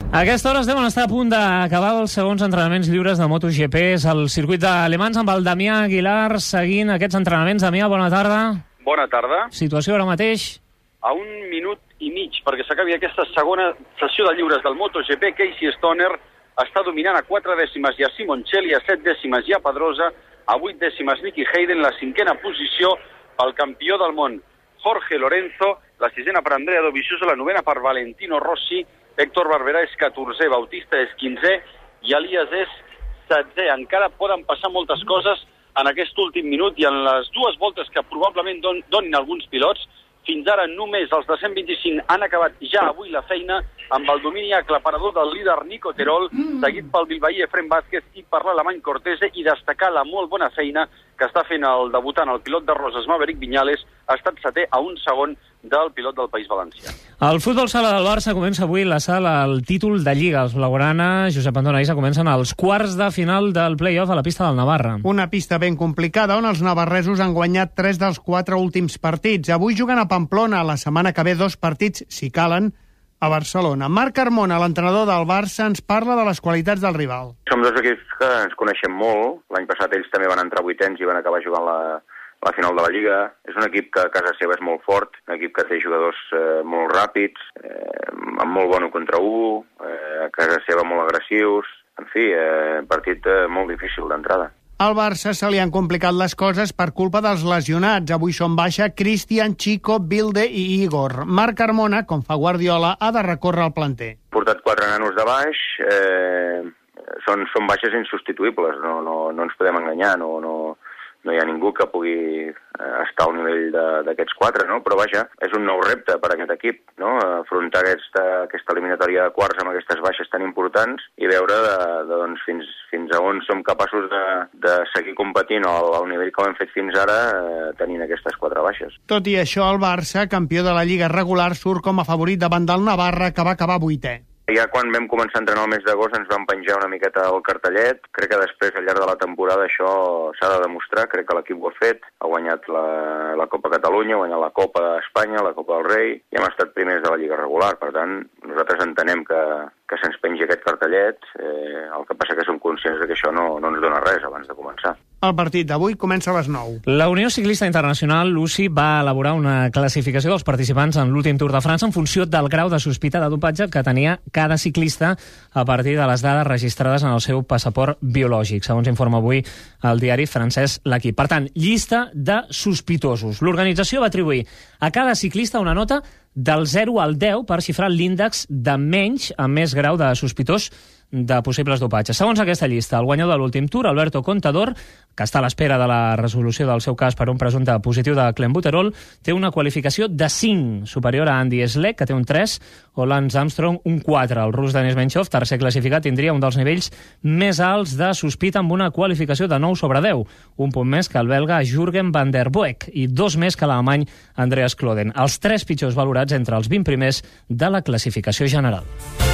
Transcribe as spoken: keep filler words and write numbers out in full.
A aquesta hora deuen estar a punt d'acabar els segons entrenaments lliures de MotoGP. És el circuit d'Alemans amb el Damià Aguilar seguint aquests entrenaments. Damià, bona tarda. Bona tarda. Situació ara mateix? A un minut i mig perquè s'acabi aquesta segona sessió de lliures del MotoGP. Casey Stoner està dominant a quatre dècimes i a Simoncelli, a set dècimes i a Pedrosa, a vuit dècimes Nicky Hayden, la cinquena posició pel campió del món Jorge Lorenzo, la sisena per Andrea Dovizioso, la novena per Valentino Rossi, Héctor Barberà és catorzè, Bautista és quinzè i Elias és setzè. Encara poden passar moltes coses en aquest últim minut i en les dues voltes que probablement don, donin alguns pilots. Fins ara només els de cent vint-i-cinc han acabat ja avui la feina amb el domini aclaparador del líder Nico Terol, seguit pel bilbaí Efrem Vázquez i per l'alemany Cortese, i destacar la molt bona feina que està fent el debutant, el pilot de Roses, Maverick Viñales. Ha estat setè a un segon del pilot del País Valencià. El futbol sala del Barça comença avui la sala al títol de Lliga. Els blaugrana, Josep Antona Isa, comencen els quarts de final del play-off a la pista del Navarra. Una pista ben complicada on els navarresos han guanyat tres dels quatre últims partits. Avui juguen a Pamplona, la setmana que ve dos partits, si calen, a Barcelona. Marc Carmona, l'entrenador del Barça, ens parla de les qualitats del rival. Som dos equips que ens coneixem molt. L'any passat ells també van entrar vuitens i van acabar jugant la, la final de la Lliga. És un equip que a casa seva és molt fort, un equip que té jugadors eh, molt ràpids, eh, amb molt bon u contra u, eh, a casa seva molt agressius. En fi, eh, partit eh, molt difícil d'entrada. Al Barça se li han complicat les coses per culpa dels lesionats. Avui són baixa Cristian, Chico, Bilde i Igor. Marc Carmona, com fa Guardiola, ha de recórrer al planter. He portat quatre nanos de baix, eh, són, són baixes insubstituïbles, no, no, no ens podem enganyar, no, no, no hi ha ningú que pugui estar al nivell d'aquests quatre, no? Però vaja, és un nou repte per a aquest equip, no? Afrontar aquesta, aquesta eliminatòria de quarts amb aquestes baixes tan importants i veure de, de, doncs, fins, fins a on som capaços de, de seguir competint al, al nivell que ho hem fet fins ara, eh, tenint aquestes quatre baixes. Tot i això, el Barça, campió de la Lliga regular, surt com a favorit davant del Navarra, que va acabar vuitè. Ja quan vam començar a entrenar el mes d'agost ens vam penjar una miqueta el cartellet. Crec que després, al llarg de la temporada, això s'ha de demostrar. Crec que l'equip ho ha fet. Ha guanyat la, la Copa Catalunya, ha guanyat la Copa d'Espanya, la Copa del Rei, i hem estat primers de la Lliga regular. Per tant, nosaltres entenem que, que se'ns pengi aquest cartellet. Eh, el que passa que som conscients que això no, no ens dona res abans de començar. El partit d'avui comença a les nou. La Unió Ciclista Internacional, l'U C I, va elaborar una classificació dels participants en l'últim Tour de França en funció del grau de sospita de dopatge que tenia cada ciclista a partir de les dades registrades en el seu passaport biològic, segons informa avui el diari francès L'Equip. Per tant, llista de sospitosos. L'organització va atribuir a cada ciclista una nota del zero al deu per xifrar l'índex de menys a més grau de sospitós de possibles dopatges. Segons aquesta llista, el guanyador de l'últim Tour, Alberto Contador, que està a l'espera de la resolució del seu cas per un presumpte positiu de clenbuterol, té una qualificació de cinc, superior a Andy Schleck, que té un tres, o Lance Armstrong, un quatre. El rus Denis Menchov, tercer classificat, tindria un dels nivells més alts de sospita amb una qualificació de nou sobre deu, un punt més que el belga Jürgen van der Boeck i dos més que l'alemany Andreas Klöden. Els tres pitjors valorats entre els vint primers de la classificació general.